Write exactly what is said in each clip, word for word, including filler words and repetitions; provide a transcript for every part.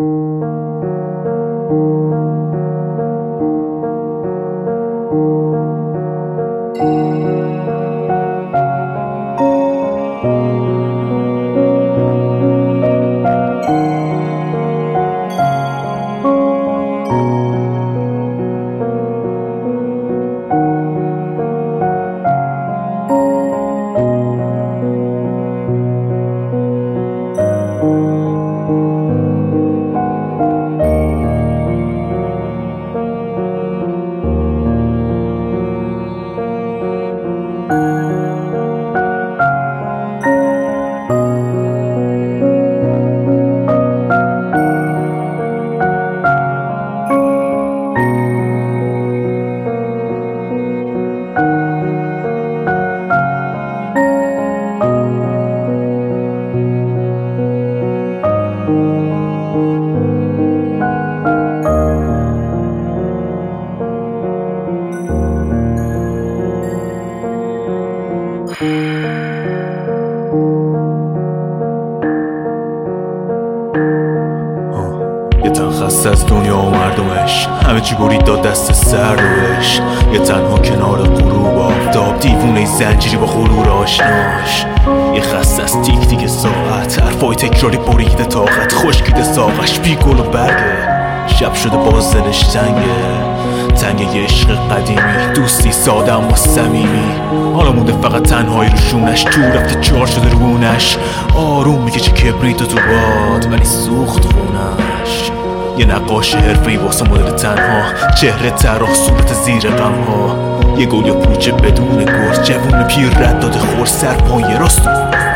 یه تن خسته از دنیا و مردمش، همه چی برید داد دست سر روش. یه تنها کنار غروب آفتاب، دیوونه زنجیری با غرور آشناش. یه خسته از تیک تیک ساعت، حرفای تکراری بریده طاقت، خشکیده ساقش بی گل و برگه. شب شده باز دلش تنگه، تنگ یه عشق قدیمی، دوستی ساده اما صمیمی. حالا مونده فقط تنهایی رو شونش، تو رفته چار شده رونش. آروم میکشه کبریت و تو باد، ولی سوخت خونش. یه نقاش حرفه‌ای واسه مدل تنها، چهره طراح صورت زیر غمها. یه گل یا پوچه بدون گل، جوون پیر رد داده خور، سر پای راست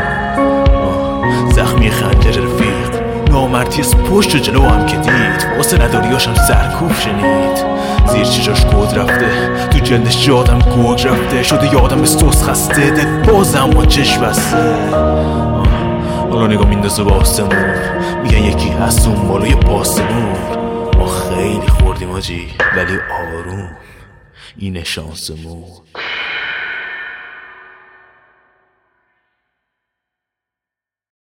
زخمی خنجر رفیق. نامردی از پشت و جلو هم که دید، واسه نداریاشم سرکوف شنید. زیر چشاش گود رفته، تو جلدش یادم گوگ رفته. شده یادم به سوس خسته، دل بازم با چشم بسته. حالا نگاه میندازه با آسمون، میگن یکی هست اون بالای پاسمون. ما خیلی خوردیم آجی، ولی آروم اینه شانسمون.